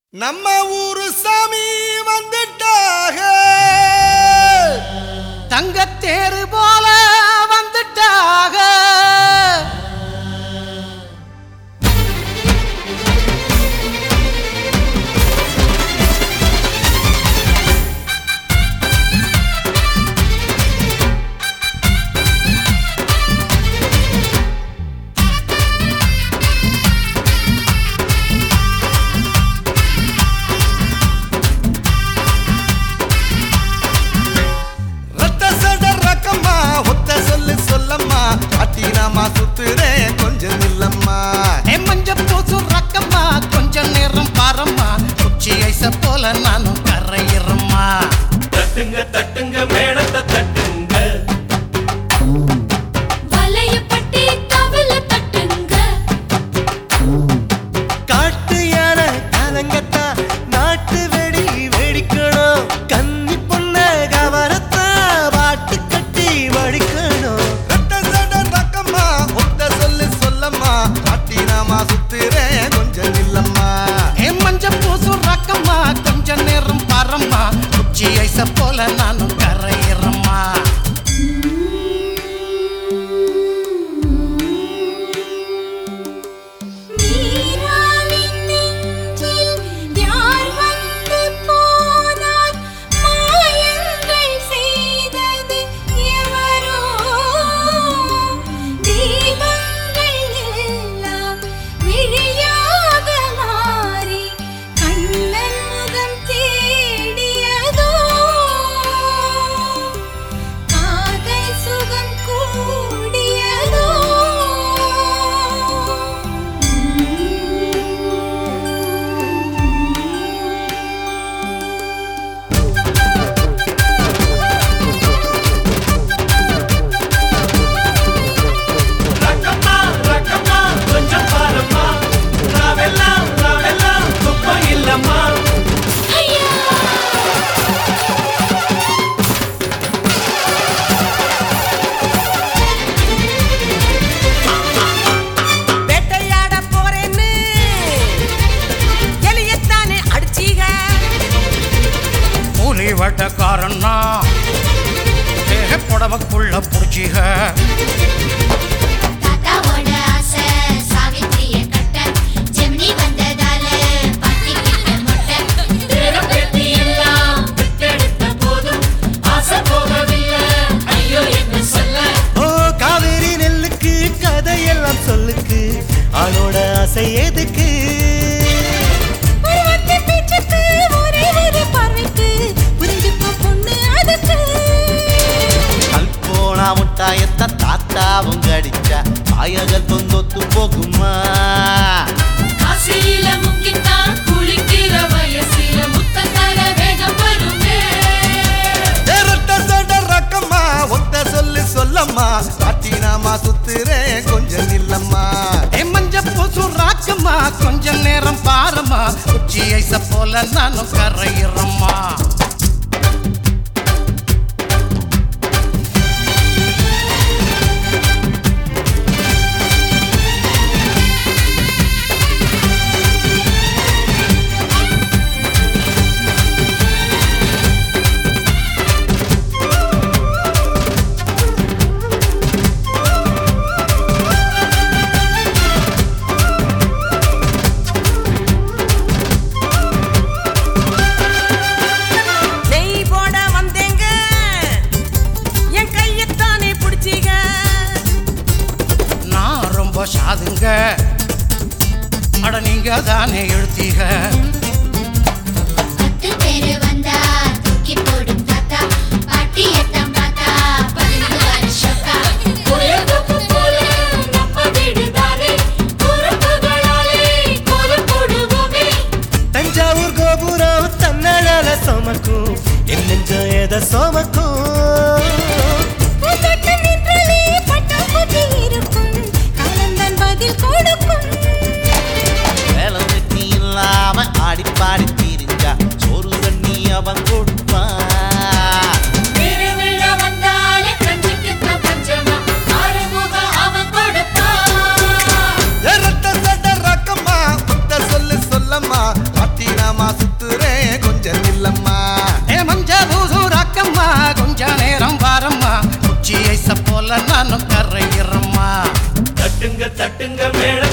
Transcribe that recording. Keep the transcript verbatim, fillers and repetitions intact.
நம்ம ஊரு சாமி வந்துட்டாக தங்கத்தேரு போல வந்துட்டாக சுத்துறேன் கொஞ்சம் இல்லம்மா மஞ்ச பூசு ரக்கம்மா கொஞ்சம் நேரம் பாரம்மா குச்சி ஐச போல நானும் கரையிறம்மா தட்டுங்க தட்டுங்க மேடத்தை தட்டுங்க வலைய பட்டி தவள தட்டுங்க காட்டு யானை கலங்கத்தா நாட்டு வெடி வெடிக்கணும் கன்னி பொண்ண கவரத்தா பாட்டு கட்டி வடிக்கணும் சுத்துறேன் கொஞ்சம் இல்லம்மா மஞ்ச பூசு ரக்கம்மா கொஞ்சம் நேரம் பாரம்மா குச்சி ஐச போல நானும் கரையிறம்மா வட்டக்காரன்னா புடவக்குள்ள புடிச்சிக தாத்தாவோட ஆசை சாவித்திரிய கட்ட ஜெமினி வந்ததால பட்டிக்கிட்ட மொட்டை பேரம்பேத்தி எல்லாம் விட்டெடுத்த போதும் ஆசை போகவில்லை ஐயோ என்ன சொல்ல ஓ காவேரி நெல்லுக்கு கதையெல்லாம் சொல்லுக்கு ஆளோட ஆசை எதுக்கு முட்டாயத்த தாத்தாவும் கடிச்சா ஆயகள் தொந்தொத்து போகுமா காசியில முக்கித்தான் குளிக்கிற வயசில முத்தக்கார வேகம் வருமே ரக்கம்மா ஒத்த சொல்லு சொல்லம்மா பாட்டினாமா சுத்துறேன் கொஞ்சம் இல்லம்மா மஞ்ச பூசு ராக்கம்மா கொஞ்சம் நேரம் பாரம்மா குச்சி ஐச போல நானும் கரையிறம்மா சாதுங்க அட நீங்க தானே எழுத்தீங்க பத்து பேரு வந்தா தூக்கி போடும் தாத்தா பாட்டியத்தான் பார்த்தா பதினஞ்சு வருஷக்கா கோயம்புக்கு போல நம்ம வீடுதானே பொறுப்புகளாலே கோலம் போடுவோமே தஞ்சாவூர் கோபுரம் தன்னழல சோமக்கும் என் நெஞ்சம் எத சோமக்கும் வேலை வெட்டி இல்லாம ஆடி பாடி தீருஞ்சா சோறு தண்ணி அவன் கொடுப்பா வந்தாலே கஞ்சிக்கு பஞ்சமா ஆறுமுக அவன் கொடுப்பா ரக்கம்மா சொல்லு சொல்லம்மா பாட்டினாமா மெல்லம்மா சுத்துறேன் கொஞ்சம் நில்லம்மா ஏ மஞ்ச பூசு ரக்கம்மா கொஞ்ச நேரம் வாரம்மா உச்சி ஐச போல நானும் கரையிறம்மா தட்டுங்க தட்டுங்க மேள